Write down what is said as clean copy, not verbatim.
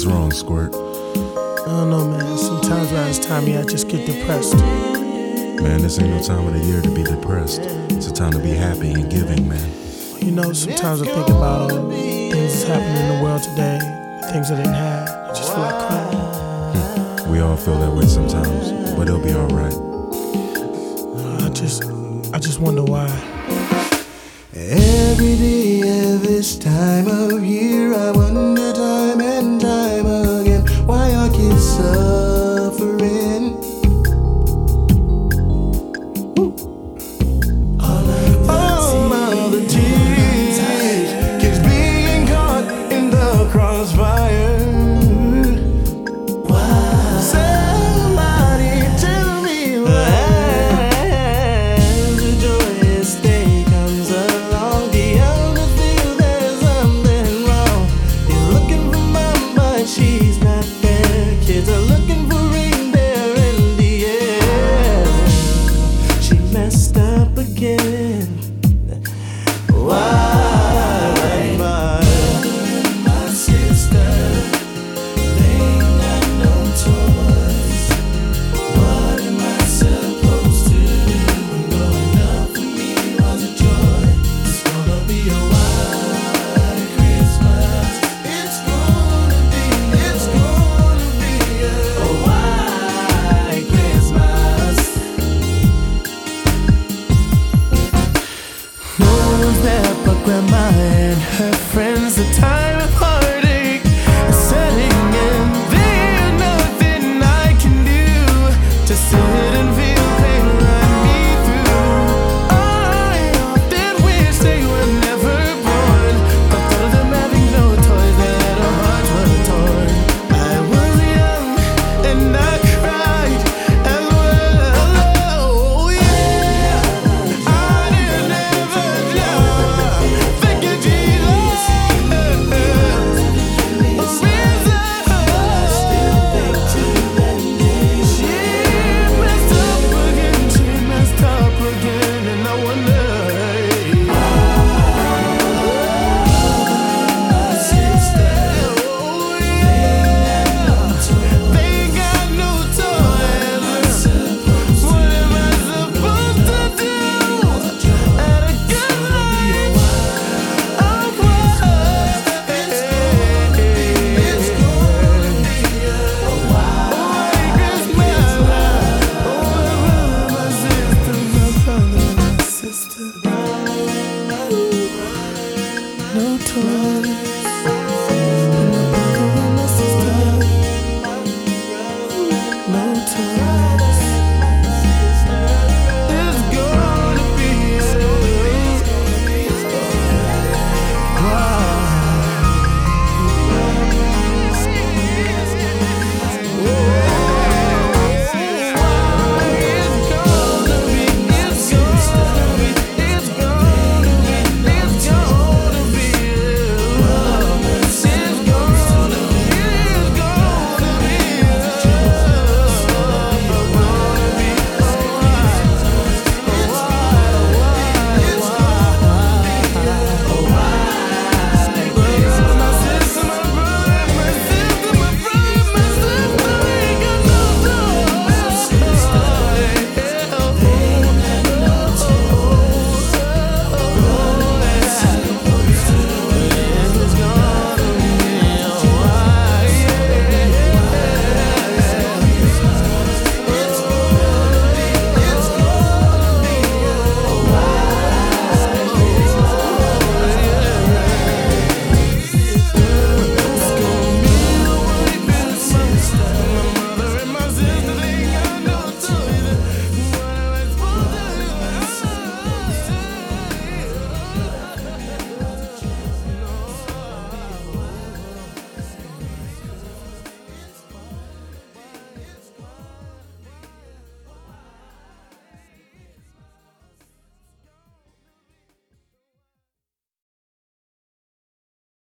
What's wrong, Squirt? I don't know, man. Sometimes around this time of year, I just get depressed. Man, this ain't no time of the year to be depressed. It's a time to be happy and giving, man. You know, sometimes I think about all the things that's happening in the world today, the things I didn't have. I just feel like crying. We all feel that way sometimes, but it'll be alright. I just wonder why. Every day of this time of year, I wonder time and time again why our kids suffering. All the tears, kids being caught in the crossfire. Somebody tell me why. As the joyous day comes along, the elders feel there's something wrong. They're looking for mom, but she's not.